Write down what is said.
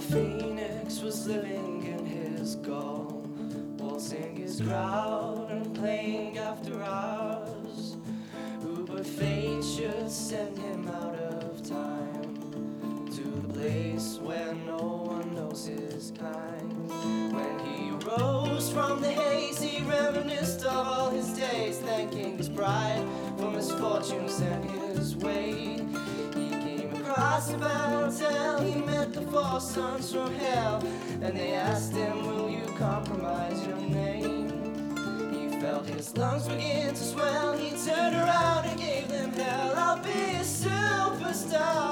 Phoenix was living in his gall, waltzing his crowd and playing after hours. Who but fate should send him out of time to the place where no one knows his kind. When he rose from the haze, he reminisced of all his days, thanking his pride for misfortune sent his way. Across the battle, he met the four sons from hell, and they asked him, will you compromise your name? He felt his lungs begin to swell. He turned around and gave them hell. I'll be a superstar.